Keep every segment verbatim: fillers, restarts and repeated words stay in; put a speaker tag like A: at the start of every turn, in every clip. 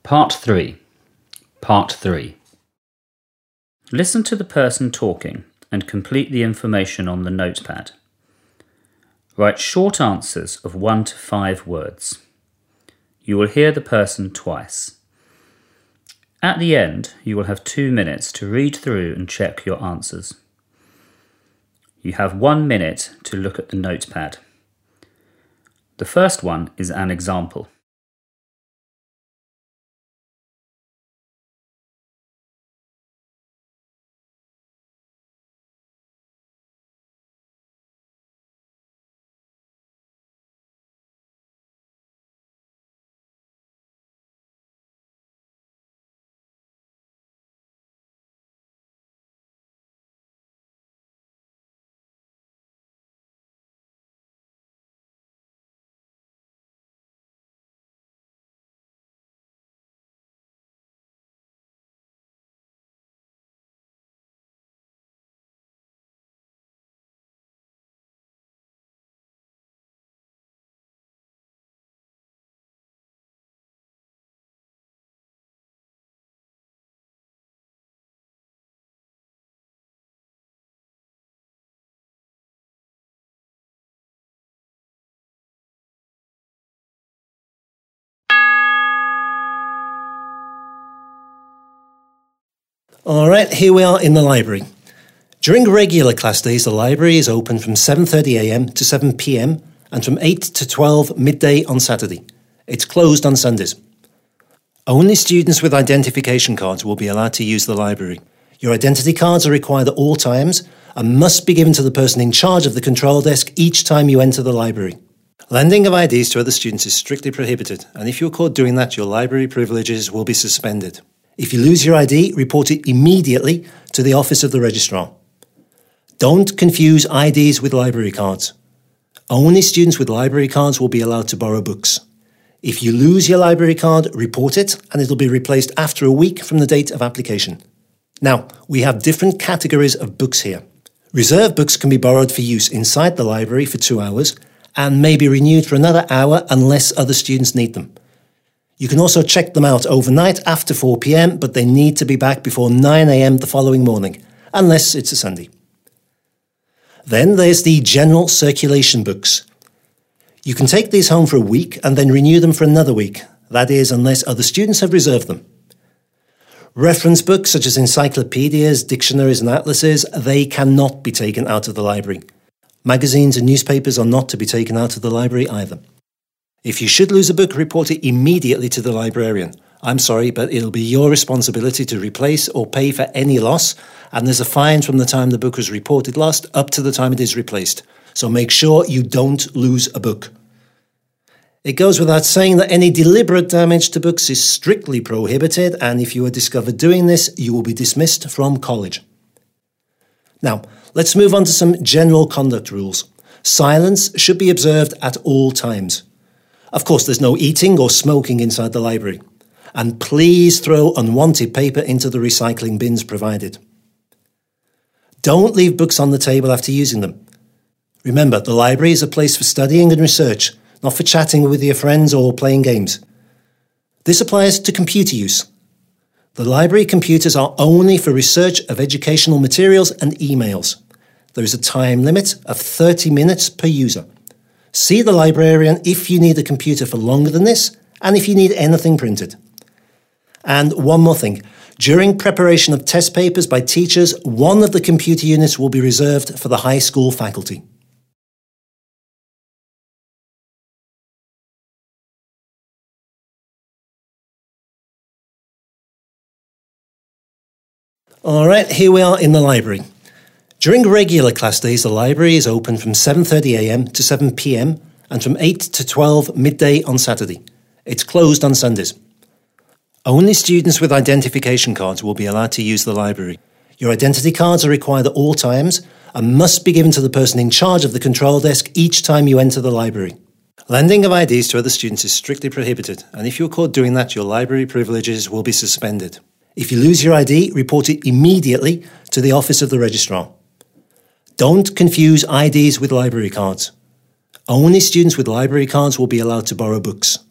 A: Part three. Part three. Listen to the person talking and complete the information on the notepad. Write short answers of one to five words. You will hear the person twice. At the end, you will have two minutes to read through and check your answers. You have one minute to look at the notepad. The first one is an example.
B: All right, here we are in the library. During regular class days, the library is open from seven thirty a m to seven p m and from eight to twelve midday on Saturday. It's closed on Sundays. Only students with identification cards will be allowed to use the library. Your identity cards are required at all times and must be given to the person in charge of the control desk each time you enter the library. Lending of I Ds to other students is strictly prohibited, and if you're caught doing that, your library privileges will be suspended. If you lose your I D, report it immediately to the Office of the Registrar. Don't confuse I Ds with library cards. Only students with library cards will be allowed to borrow books. If you lose your library card, report it and it'll be replaced after a week from the date of application. Now, we have different categories of books here. Reserve books can be borrowed for use inside the library for two hours and may be renewed for another hour unless other students need them. You can also check them out overnight after four p m, but they need to be back before nine a m the following morning, unless it's a Sunday. Then there's the general circulation books. You can take these home for a week and then renew them for another week, that is, unless other students have reserved them. Reference books such as encyclopedias, dictionaries and atlases, they cannot be taken out of the library. Magazines and newspapers are not to be taken out of the library either. If you should lose a book, report it immediately to the librarian. I'm sorry, but it'll be your responsibility to replace or pay for any loss, and there's a fine from the time the book was reported lost up to the time it is replaced. So make sure you don't lose a book. It goes without saying that any deliberate damage to books is strictly prohibited, and if you are discovered doing this, you will be dismissed from college. Now, let's move on to some general conduct rules. Silence should be observed at all times. Of course, there's no eating or smoking inside the library. And please throw unwanted paper into the recycling bins provided. Don't leave books on the table after using them. Remember, the library is a place for studying and research, not for chatting with your friends or playing games. This applies to computer use. The library computers are only for research of educational materials and emails. There is a time limit of thirty minutes per user. See the librarian if you need a computer for longer than this and if you need anything printed. And one more thing. During preparation of test papers by teachers, one of the computer units will be reserved for the high school faculty. All right, here we are in the library. During regular class days, the library is open from seven thirty a m to seven p m and from eight to twelve midday on Saturday. It's closed on Sundays. Only students with identification cards will be allowed to use the library. Your identity cards are required at all times and must be given to the person in charge of the control desk each time you enter the library. Lending of I Ds to other students is strictly prohibited, and if you're caught doing that, your library privileges will be suspended. If you lose your I D, report it immediately to the Office of the Registrar. Don't confuse I Ds with library cards. Only students with library cards will be allowed to borrow books.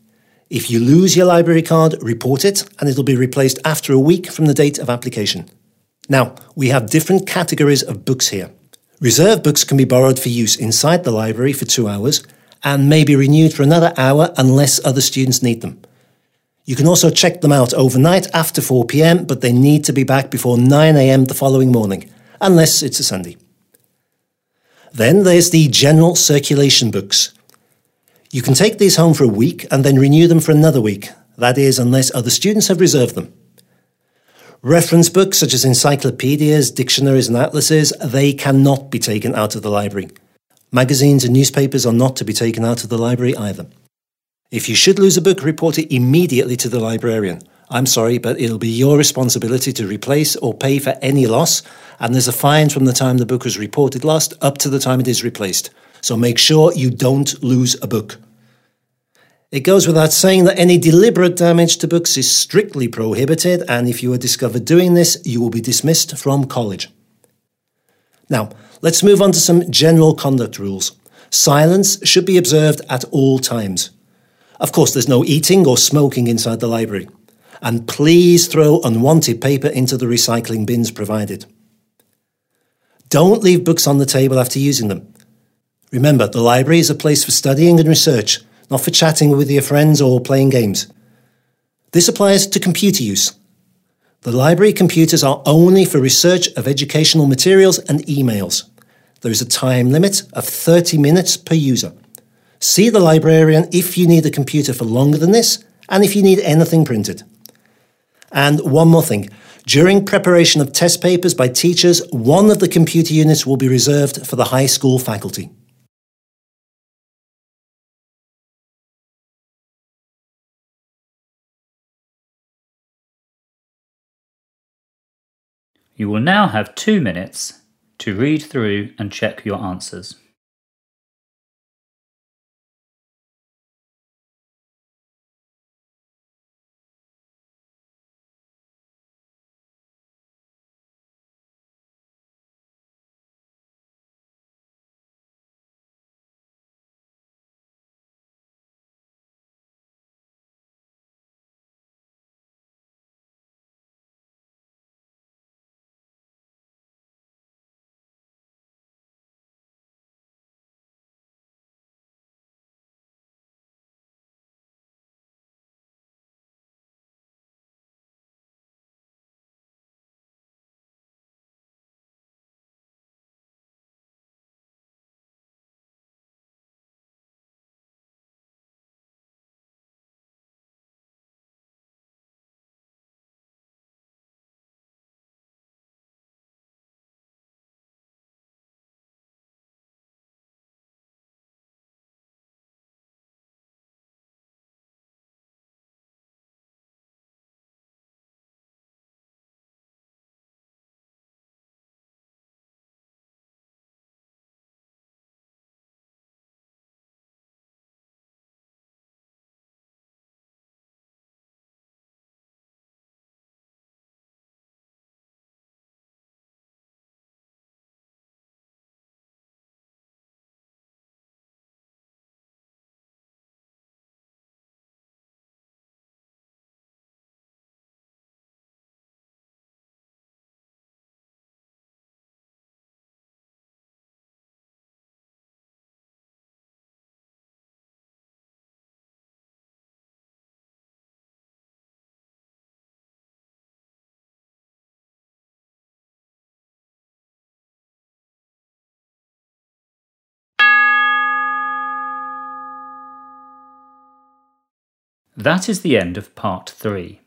B: If you lose your library card, report it and it'll be replaced after a week from the date of application. Now, we have different categories of books here. Reserve books can be borrowed for use inside the library for two hours and may be renewed for another hour unless other students need them. You can also check them out overnight after four p m, but they need to be back before nine a m the following morning, unless it's a Sunday. Then there's the general circulation books. You can take these home for a week and then renew them for another week, that is, unless other students have reserved them. Reference books such as encyclopedias, dictionaries and atlases, they cannot be taken out of the library. Magazines and newspapers are not to be taken out of the library either. If you should lose a book, report it immediately to the librarian. I'm sorry, but it'll be your responsibility to replace or pay for any loss, and there's a fine from the time the book was reported lost up to the time it is replaced. So make sure you don't lose a book. It goes without saying that any deliberate damage to books is strictly prohibited, and if you are discovered doing this, you will be dismissed from college. Now, let's move on to some general conduct rules. Silence should be observed at all times. Of course, there's no eating or smoking inside the library. And please throw unwanted paper into the recycling bins provided. Don't leave books on the table after using them. Remember, the library is a place for studying and research, not for chatting with your friends or playing games. This applies to computer use. The library computers are only for research of educational materials and emails. There is a time limit of thirty minutes per user. See the librarian if you need a computer for longer than this and if you need anything printed. And one more thing. During preparation of test papers by teachers, one of the computer units will be reserved for the high school faculty.
A: You will now have two minutes to read through and check your answers. That is the end of part three.